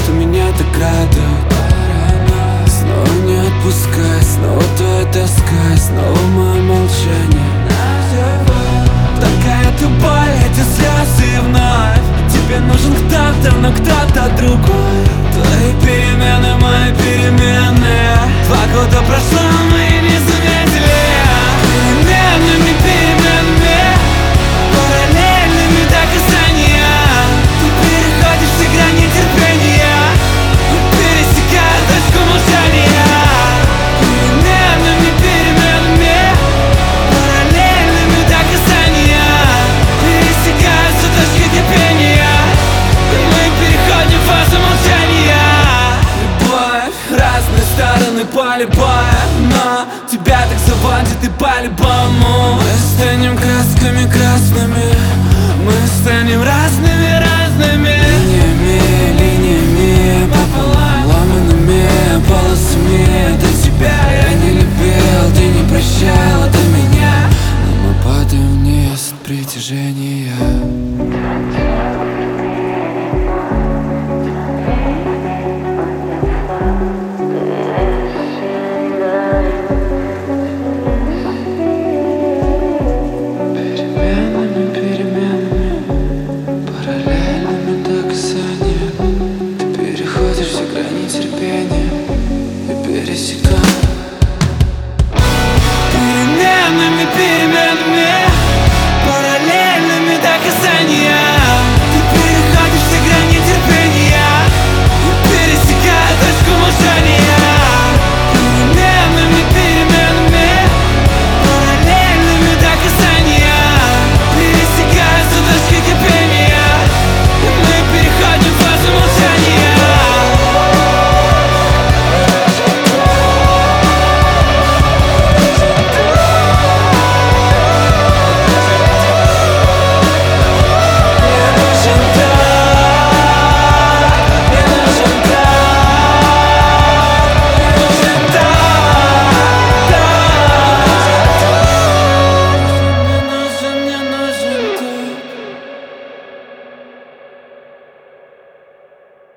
что меня так радует. Снова не отпускай, снова твоя тоска, снова мое молчание. Такая ты боль, эти слезы вновь. Тебе нужен кто-то, но кто-то другой. Твои перемены, мои перемены. 2 года прошло, мы не заметили. Переменными, переменными, параллельными до касания. Ты переходишь все грани терпения и пересекаешь точку молчания. Переменными, переменными, параллельными до касания. Пересекаешь все точки терпения и мы переходим в фазу молчания. Любовь, разные стороны поля боя, но тебя так заводит и по-любому. Мы станем красками красными, мы станем разными, разными. Линиями, линиями пополам, ломаными полосами. До тебя я не любил, ты не прощала до меня, но мы падаем вниз от притяжения. Терпение и пересекаем.